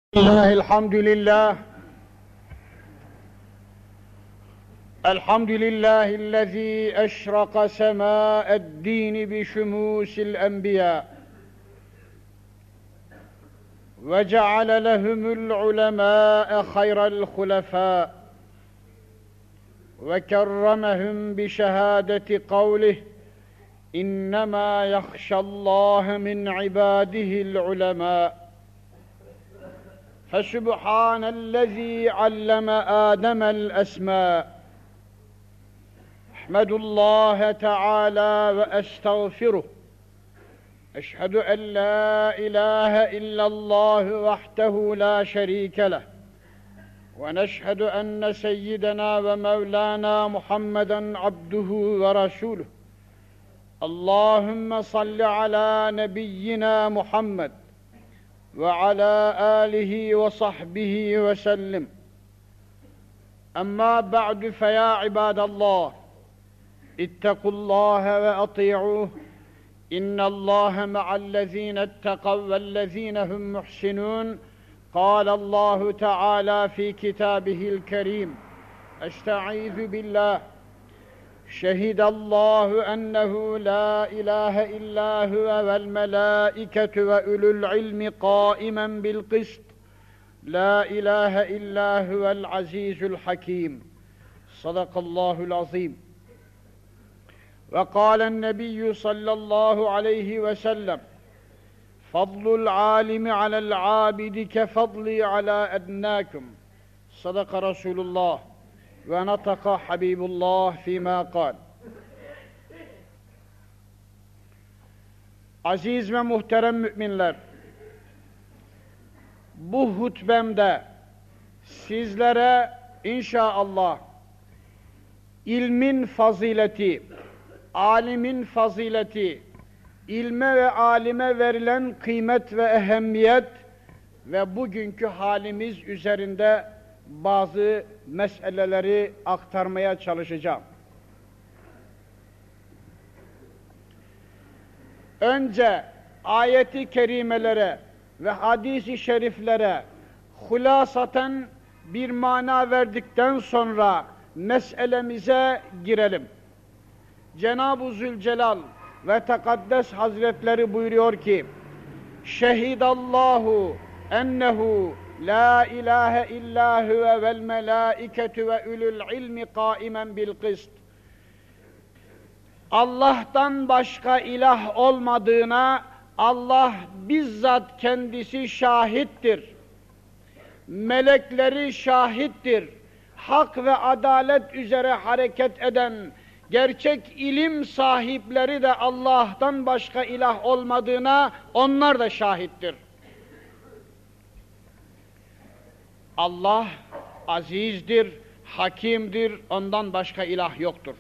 الحمد لله الحمد لله الذي أشرق سماء الدين بشموس الأنبياء وجعل لهم العلماء خير الخلفاء وكرمهم بشهادة قوله إنما يخشى الله من عباده العلماء فسبحان الذي علم آدم الأسماء أحمد الله تعالى وأستغفره أشهد أن لا إله إلا الله وحده لا شريك له ونشهد أن سيدنا ومولانا محمدًا عبده ورسوله اللهم صل على نبينا محمد وعلى آله وصحبه وسلم أما بعد فيا عباد الله اتقوا الله وأطيعوه إن الله مع الذين اتقوا والذين هم محسنون قال الله تعالى في كتابه الكريم أستعيذ بالله شهد الله أنه لا إله إلا هو والملائكة وأولو العلم قائما بالقسط لا إله إلا هو العزيز الحكيم صدق الله العظيم وقال النبي صلى الله عليه وسلم فضل العالم على العابد كفضلي على أدناكم صدق رسول الله ونطق حبيب الله فيما قال. Aziz ve muhterem müminler, bu hutbemde sizlere inşallah ilmin fazileti, alimin fazileti, ilme ve alime verilen kıymet ve ehemmiyet ve bugünkü halimiz üzerinde bazı meseleleri aktarmaya çalışacağım. Önce ayeti kerimelere ve hadis-i şeriflere hulasaten bir mana verdikten sonra meselemize girelim. Cenab-ı Zülcelal ve Tekaddes Hazretleri buyuruyor ki Şehidallahu ennehu la ilahe illa huve vel melâiketu ve ulul ilmi kâimen bil kıst. Allah'tan başka ilah olmadığına Allah bizzat kendisi şahittir. Melekleri şahittir. Hak ve adalet üzere hareket eden gerçek ilim sahipleri de Allah'tan başka ilah olmadığına onlar da şahittir. Allah azizdir, hakimdir, ondan başka ilah yoktur.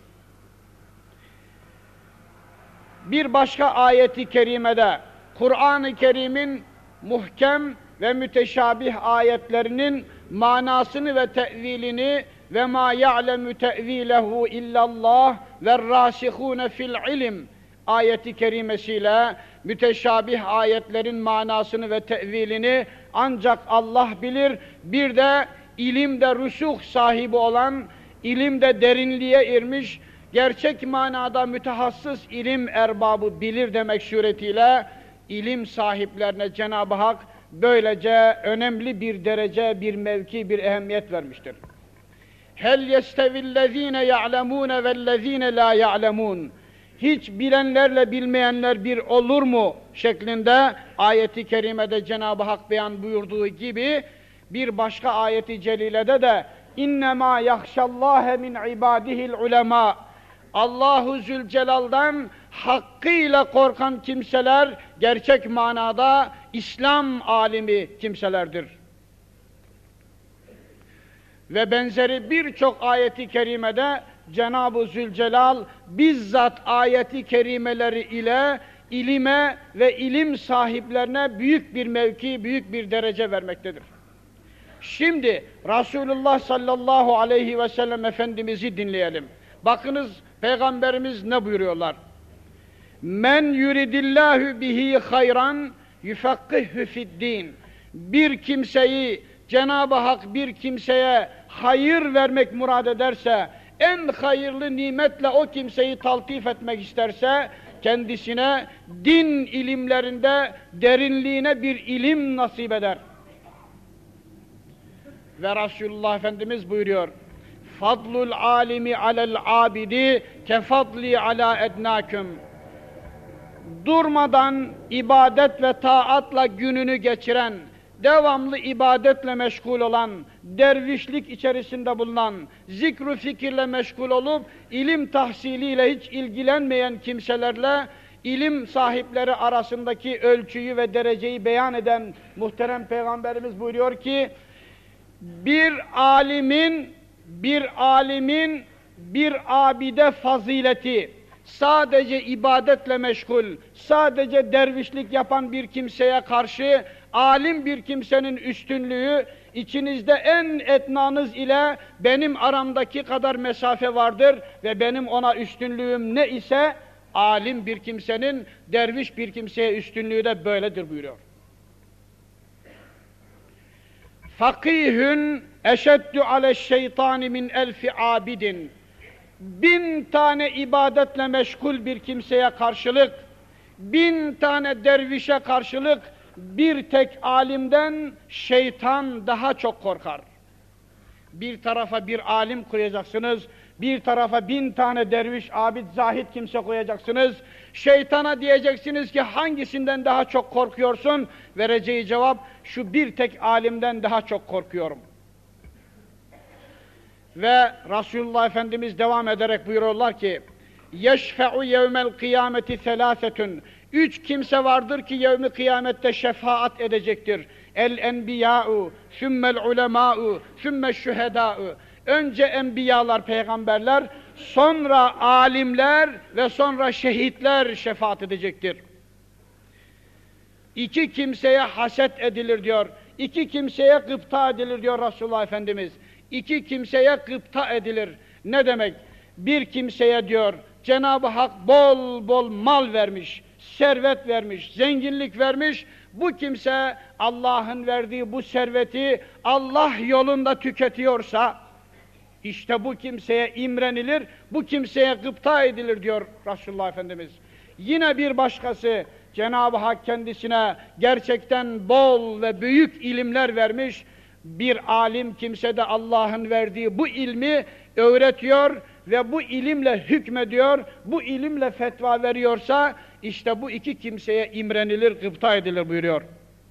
Bir başka ayeti kerimede, Kur'an-ı Kerim'in muhkem ve müteşabih ayetlerinin manasını ve tevilini ve ma ya'lemu tevilehu illallah ve'r-rasihûne fil ilim ayeti kerimesiyle müteşabih ayetlerin manasını ve tevilini ancak Allah bilir. Bir de ilimde rusuh sahibi olan, ilimde derinliğe ermiş, gerçek manada mütehassıs ilim erbabı bilir demek suretiyle ilim sahiplerine Cenab-ı Hak böylece önemli bir derece, bir mevki, bir ehemmiyet vermiştir. Hel yestevillezine ya'lemune vellezine la ya'lemun. Hiç bilenlerle bilmeyenler bir olur mu şeklinde ayeti kerimede Cenab-ı Hak beyan buyurduğu gibi bir başka ayeti celilede de innema yahşallâhe min ibadihil ulema. Allahu Zülcelal'dan hakkıyla korkan kimseler gerçek manada İslam alimi kimselerdir. Ve benzeri birçok ayeti kerimede Cenab-ı Zülcelal bizzat ayeti kerimeleri ile ilime ve ilim sahiplerine büyük bir mevki, büyük bir derece vermektedir. Şimdi Resulullah sallallahu aleyhi ve sellem Efendimiz'i dinleyelim. Bakınız Peygamberimiz ne buyuruyorlar? Men yuridillahu bihi hayran yufakkihhu fi'd-din. bir kimseyi, Cenab-ı Hak bir kimseye hayır vermek murad ederse, en hayırlı nimetle o kimseyi taltif etmek isterse, kendisine din ilimlerinde derinliğine bir ilim nasip eder. Ve Resulullah Efendimiz buyuruyor, fadlul alimi alel abidi kefadli ala ednâküm. Durmadan ibadet ve taatla gününü geçiren, devamlı ibadetle meşgul olan, dervişlik içerisinde bulunan, zikr-ü fikirle meşgul olup, ilim tahsiliyle hiç ilgilenmeyen kimselerle, ilim sahipleri arasındaki ölçüyü ve dereceyi beyan eden muhterem Peygamberimiz buyuruyor ki, bir alimin bir abide fazileti, sadece ibadetle meşgul, sadece dervişlik yapan bir kimseye karşı, alim bir kimsenin üstünlüğü, içinizde en etnanız ile benim aramdaki kadar mesafe vardır ve benim ona üstünlüğüm ne ise, alim bir kimsenin, derviş bir kimseye üstünlüğü de böyledir buyuruyor. Fakihün eşeddü aleşşeytani min elfi abidin. 1000 tane ibadetle meşgul bir kimseye karşılık, 1000 tane dervişe karşılık, bir tek alimden şeytan daha çok korkar. Bir tarafa bir alim koyacaksınız, bir tarafa 1000 tane derviş, abid, zahid kimse koyacaksınız. Şeytana diyeceksiniz ki hangisinden daha çok korkuyorsun? Vereceği cevap, şu bir tek alimden daha çok korkuyorum. Ve Resulullah Efendimiz devam ederek buyuruyorlar ki, yeşfe'u yevmel kıyameti selâsetün. 3 kimse vardır ki yevmi kıyamette şefaat edecektir. El enbiyâ'u, sümmel ulemâ'u, sümmeş şühedâ'u. Önce enbiyalar, peygamberler, sonra alimler ve sonra şehitler şefaat edecektir. 2 kimseye haset edilir diyor. 2 kimseye gıpta edilir diyor Resulullah Efendimiz. 2 kimseye gıpta edilir. Ne demek? Bir kimseye diyor, Cenab-ı Hak bol bol mal vermiş, servet vermiş, zenginlik vermiş. Bu kimse Allah'ın verdiği bu serveti Allah yolunda tüketiyorsa, işte bu kimseye imrenilir, bu kimseye gıpta edilir diyor Resulullah Efendimiz. Yine bir başkası, Cenab-ı Hak kendisine gerçekten bol ve büyük ilimler vermiş, bir alim kimse de Allah'ın verdiği bu ilmi öğretiyor ve bu ilimle hükmediyor, bu ilimle fetva veriyorsa, işte bu 2 kimseye imrenilir, gıpta edilir buyuruyor.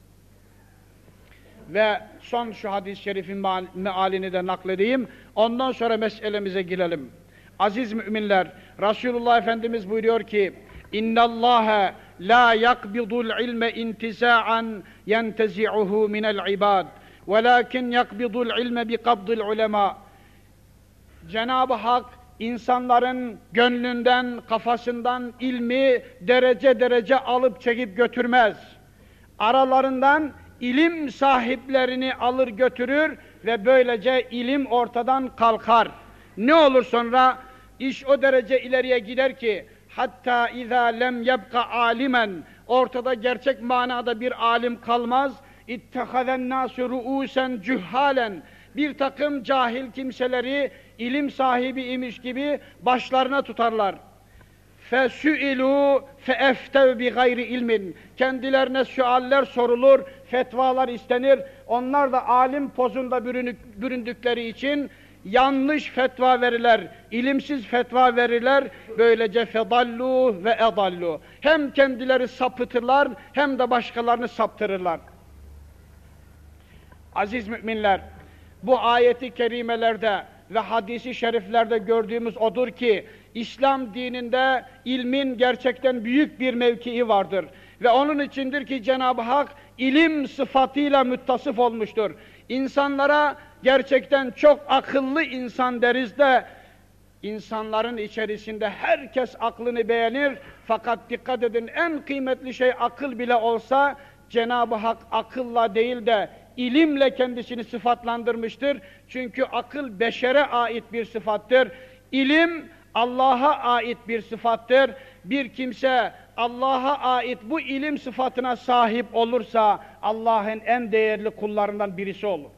Ve son şu hadis-i şerifin mealini de nakledeyim, ondan sonra meselemize girelim. Aziz müminler, Resulullah Efendimiz buyuruyor ki, اِنَّ اللّٰهَ لَا يَقْبِضُ الْعِلْمَ اِنْتِزَاعًا يَنْتَزِعُهُ مِنَ الْعِبَادِ وَلَكِنْ يَقْبِضُ الْعِلْمَ بِقَبْضِ الْعُلَمَاءِ. Cenab-ı Hak insanların gönlünden, kafasından ilmi derece derece alıp çekip götürmez. Aralarından ilim sahiplerini alır götürür ve böylece ilim ortadan kalkar. Ne olur sonra? İş o derece ileriye gider ki, hatta izâ lem yebka alimen, ortada gerçek manada bir alim kalmaz. İttehazen nâsü ru'ûsen cühhâlen, bir takım cahil kimseleri ilim sahibi imiş gibi başlarına tutarlar. فَسُئِلُوا فَاَفْتَوْ بِغَيْرِ ilmin. Kendilerine sualler sorulur, fetvalar istenir. Onlar da alim pozunda büründükleri için yanlış fetva verirler, ilimsiz fetva verirler. Böylece fedallu ve edallu. Hem kendileri sapıtırlar, hem de başkalarını saptırırlar. Aziz müminler, bu ayeti kerimelerde ve hadisi şeriflerde gördüğümüz odur ki, İslam dininde ilmin gerçekten büyük bir mevkii vardır. Ve onun içindir ki Cenab-ı Hak ilim sıfatıyla muttasıf olmuştur. İnsanlara gerçekten çok akıllı insan deriz de, insanların içerisinde herkes aklını beğenir. Fakat dikkat edin, en kıymetli şey akıl bile olsa, Cenab-ı Hak akılla değil de ilimle kendisini sıfatlandırmıştır. Çünkü akıl beşere ait bir sıfattır. İlim Allah'a ait bir sıfattır. Bir kimse Allah'a ait bu ilim sıfatına sahip olursa Allah'ın en değerli kullarından birisi olur.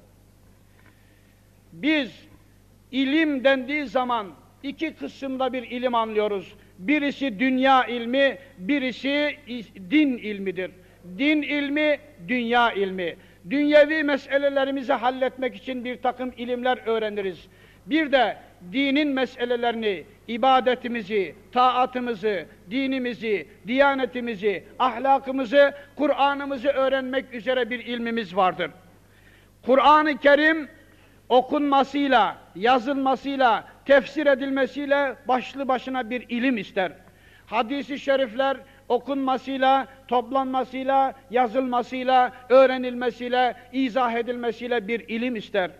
Biz ilim dendiği zaman iki kısımda bir ilim anlıyoruz. Birisi dünya ilmi, birisi din ilmidir. Din ilmi, dünya ilmi. Dünyevi meselelerimizi halletmek için bir takım ilimler öğreniriz. Bir de dinin meselelerini, ibadetimizi, taatımızı, dinimizi, diyanetimizi, ahlakımızı, Kur'an'ımızı öğrenmek üzere bir ilmimiz vardır. Kur'an-ı Kerim okunmasıyla, yazılmasıyla, tefsir edilmesiyle başlı başına bir ilim ister. Hadis-i şerifler okunmasıyla, toplanmasıyla, yazılmasıyla, öğrenilmesiyle, izah edilmesiyle bir ilim ister.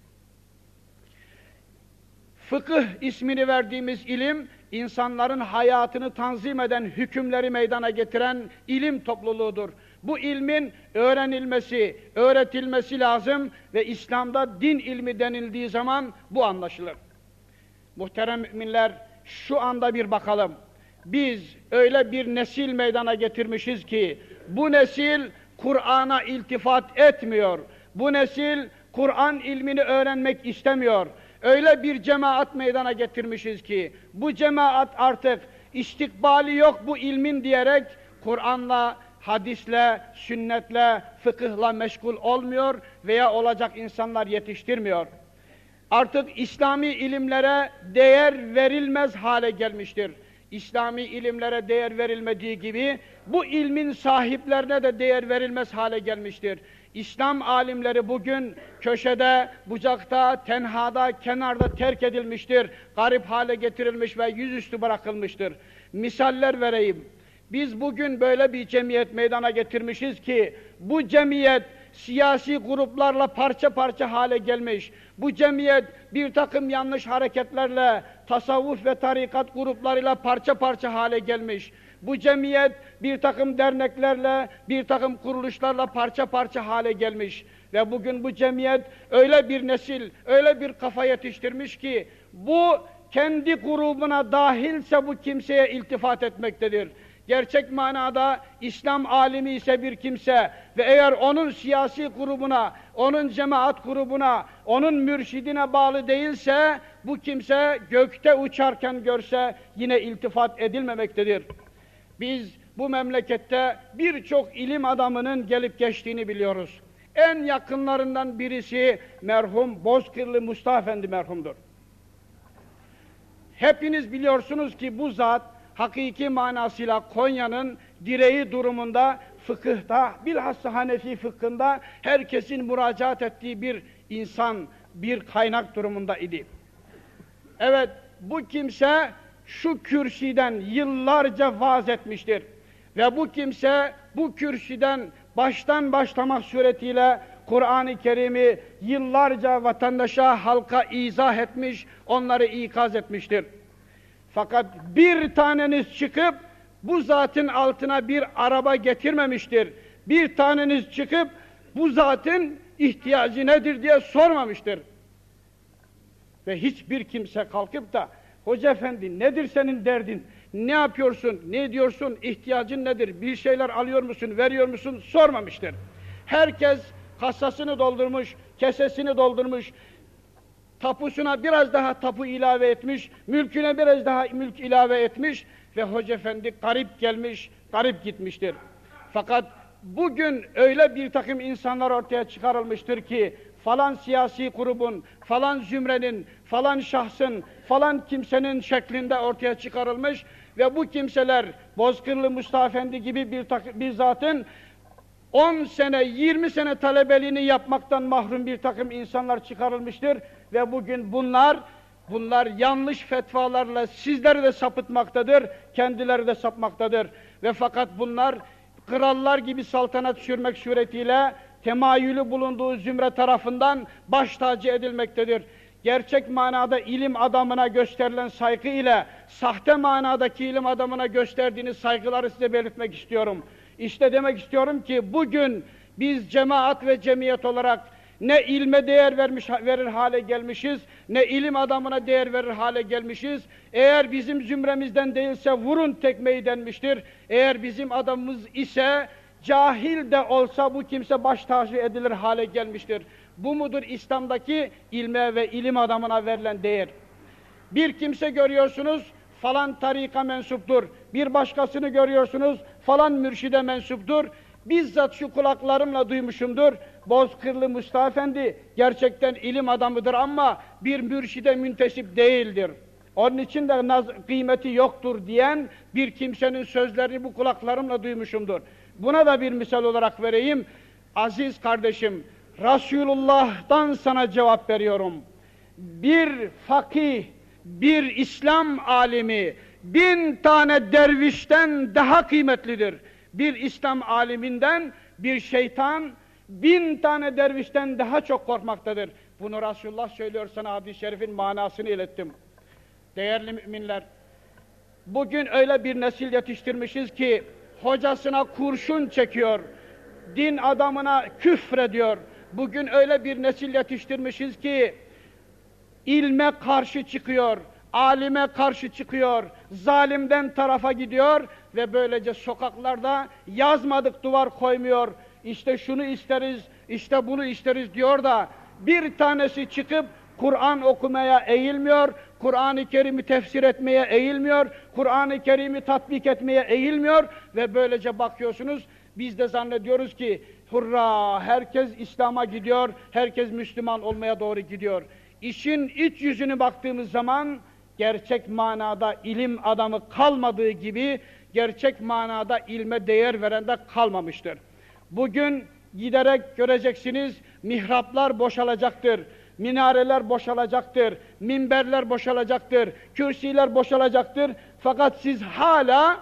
Fıkıh ismini verdiğimiz ilim, insanların hayatını tanzim eden, hükümleri meydana getiren ilim topluluğudur. Bu ilmin öğrenilmesi, öğretilmesi lazım ve İslam'da din ilmi denildiği zaman bu anlaşılır. Muhterem müminler, şu anda bir bakalım. Biz öyle bir nesil meydana getirmişiz ki, bu nesil Kur'an'a iltifat etmiyor. Bu nesil Kur'an ilmini öğrenmek istemiyor. Öyle bir cemaat meydana getirmişiz ki, bu cemaat artık istikbali yok bu ilmin diyerek Kur'an'la, hadisle, sünnetle, fıkıhla meşgul olmuyor veya olacak insanlar yetiştirmiyor. Artık İslami ilimlere değer verilmez hale gelmiştir. İslami ilimlere değer verilmediği gibi bu ilmin sahiplerine de değer verilmez hale gelmiştir. İslam alimleri bugün köşede, bucakta, tenhada, kenarda terk edilmiştir. Garip hale getirilmiş ve yüzüstü bırakılmıştır. Misaller vereyim. Biz bugün böyle bir cemiyet meydana getirmişiz ki, bu cemiyet siyasi gruplarla parça parça hale gelmiş. Bu cemiyet bir takım yanlış hareketlerle, tasavvuf ve tarikat gruplarıyla parça parça hale gelmiş. Bu cemiyet bir takım derneklerle, bir takım kuruluşlarla parça parça hale gelmiş. Ve bugün bu cemiyet öyle bir nesil, öyle bir kafa yetiştirmiş ki, bu kendi grubuna dahilse bu kimseye iltifat etmektedir. Gerçek manada İslam alimi ise bir kimse ve eğer onun siyasi grubuna, onun cemaat grubuna, onun mürşidine bağlı değilse, bu kimse gökte uçarken görse yine iltifat edilmemektedir. Biz bu memlekette birçok ilim adamının gelip geçtiğini biliyoruz. En yakınlarından birisi merhum Bozkırlı Mustafa Efendi merhumdur. Hepiniz biliyorsunuz ki bu zat hakiki manasıyla Konya'nın direği durumunda, fıkıhta, bilhassa Hanefi fıkhında herkesin müracaat ettiği bir insan, bir kaynak durumunda idi. Evet, bu kimse şu kürsüden yıllarca vaaz etmiştir. Ve bu kimse bu kürsüden baştan başlamak suretiyle Kur'an-ı Kerim'i yıllarca vatandaşa, halka izah etmiş, onları ikaz etmiştir. Fakat bir taneniz çıkıp bu zatın altına bir araba getirmemiştir. Bir taneniz çıkıp bu zatın ihtiyacı nedir diye sormamıştır. Ve hiçbir kimse kalkıp da hoca efendi nedir senin derdin, ne yapıyorsun, ne ediyorsun, ihtiyacın nedir, bir şeyler alıyor musun, veriyor musun sormamıştır. Herkes kasasını doldurmuş, kesesini doldurmuş, tapusuna biraz daha tapu ilave etmiş, mülküne biraz daha mülk ilave etmiş ve hoca efendi garip gelmiş, garip gitmiştir. Fakat bugün öyle bir takım insanlar ortaya çıkarılmıştır ki, falan siyasi grubun, falan zümrenin, falan şahsın, falan kimsenin şeklinde ortaya çıkarılmış ve bu kimseler Bozkırlı Mustafa Efendi gibi bir zatın 10 sene, 20 sene talebeliğini yapmaktan mahrum bir takım insanlar çıkarılmıştır ve bugün bunlar yanlış fetvalarla sizleri de sapıtmaktadır, kendileri de sapmaktadır ve fakat bunlar krallar gibi saltanat sürmek suretiyle temayülü bulunduğu zümre tarafından baş tacı edilmektedir. Gerçek manada ilim adamına gösterilen saygı ile sahte manadaki ilim adamına gösterdiğiniz saygıları size belirtmek istiyorum. İşte demek istiyorum ki bugün biz cemaat ve cemiyet olarak Ne ilme değer verir hale gelmişiz, ne ilim adamına değer verir hale gelmişiz. Eğer bizim zümremizden değilse vurun tekmeyi denmiştir. Eğer bizim adamımız ise cahil de olsa bu kimse baş tacı edilir hale gelmiştir. Bu mudur İslam'daki ilme ve ilim adamına verilen değer? Bir kimse görüyorsunuz, falan tarika mensuptur. Bir başkasını görüyorsunuz, falan mürşide mensuptur. Bizzat şu kulaklarımla duymuşumdur. Bozkırlı Mustafa Efendi gerçekten ilim adamıdır ama bir mürşide müntesip değildir. Onun için de kıymeti yoktur diyen bir kimsenin sözlerini bu kulaklarımla duymuşumdur. Buna da bir misal olarak vereyim. Aziz kardeşim, Resulullah'tan sana cevap veriyorum. Bir fakih, bir İslam alimi, 1000 tane dervişten daha kıymetlidir. Bir İslam aliminden bir şeytan, 1000 tane dervişten daha çok korkmaktadır. Bunu Resulullah söylüyor, sana hadis-i şerifin manasını ilettim. Değerli müminler, bugün öyle bir nesil yetiştirmişiz ki, hocasına kurşun çekiyor, din adamına küfrediyor. Bugün öyle bir nesil yetiştirmişiz ki, ilme karşı çıkıyor, alime karşı çıkıyor, zalimden tarafa gidiyor ve böylece sokaklarda yazmadık duvar koymuyor. İşte şunu isteriz, işte bunu isteriz diyor da bir tanesi çıkıp Kur'an okumaya eğilmiyor, Kur'an-ı Kerim'i tefsir etmeye eğilmiyor, Kur'an-ı Kerim'i tatbik etmeye eğilmiyor ve böylece bakıyorsunuz, biz de zannediyoruz ki hurra, herkes İslam'a gidiyor, herkes Müslüman olmaya doğru gidiyor. İşin iç yüzünü baktığımız zaman gerçek manada ilim adamı kalmadığı gibi gerçek manada ilme değer veren de kalmamıştır. Bugün giderek göreceksiniz, mihraplar boşalacaktır, minareler boşalacaktır, minberler boşalacaktır, kürsüler boşalacaktır. Fakat siz hala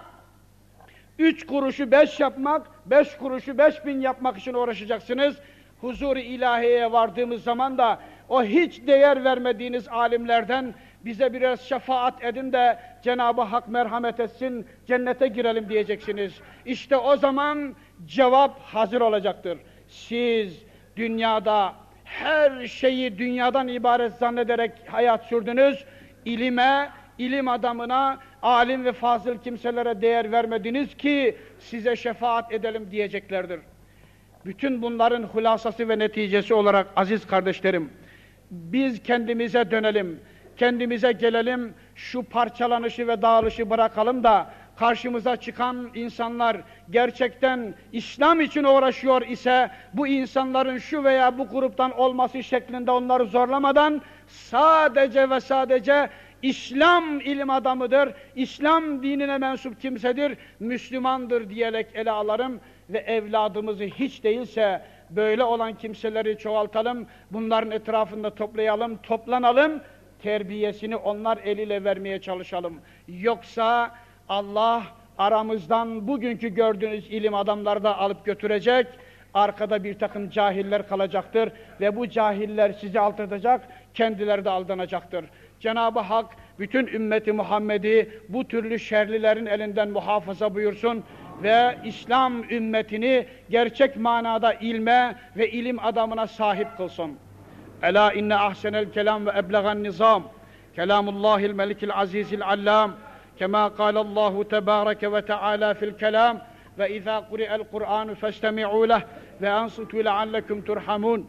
3 kuruşu 5 yapmak, 5 kuruşu 5000 yapmak için uğraşacaksınız. Huzur-i ilahiyeye vardığımız zaman da o hiç değer vermediğiniz alimlerden bize biraz şefaat edin de Cenab-ı Hak merhamet etsin, cennete girelim diyeceksiniz. İşte o zaman cevap hazır olacaktır. Siz dünyada her şeyi dünyadan ibaret zannederek hayat sürdünüz, ilime, ilim adamına, alim ve fazıl kimselere değer vermediniz ki size şefaat edelim diyeceklerdir. Bütün bunların hulasası ve neticesi olarak aziz kardeşlerim, biz kendimize dönelim, kendimize gelelim, şu parçalanışı ve dağılışı bırakalım da karşımıza çıkan insanlar gerçekten İslam için uğraşıyor ise bu insanların şu veya bu gruptan olması şeklinde onları zorlamadan sadece ve sadece İslam ilim adamıdır, İslam dinine mensup kimsedir, Müslümandır diyerek ele alalım ve evladımızı hiç değilse böyle olan kimseleri çoğaltalım, bunların etrafında toplanalım, terbiyesini onlar eliyle vermeye çalışalım. Yoksa Allah aramızdan bugünkü gördüğünüz ilim adamları da alıp götürecek, arkada bir takım cahiller kalacaktır ve bu cahiller sizi aldatacak, kendileri de aldanacaktır. Cenab-ı Hak bütün ümmeti Muhammed'i bu türlü şerlilerin elinden muhafaza buyursun ve İslam ümmetini gerçek manada ilme ve ilim adamına sahip kılsın. Ela inne ahsenel kelam ve eblegan nizam kelamullahil melikil azizil allam kema kâlallahu tebâreke ve teâlâ fil kelam ve izâ kuri'el Kur'anu festemi'û leh ve ansitû leallekum turhamûn.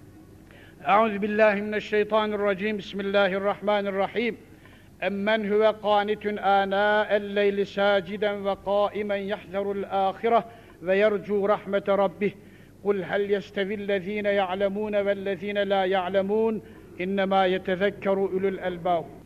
Euzu billahi mineşşeytanirracim. Bismillahirrahmanirrahim. Emmen huve qânitun ânâ'el leyli sâciden ve qâimen yahzarul âhireh ve yercû rahmete rabbih. Kul hel yestevillezîne ya'lemûne vellezîne lâ ya'lemûn. İnnemâ yetezekkeru ulul elbâb.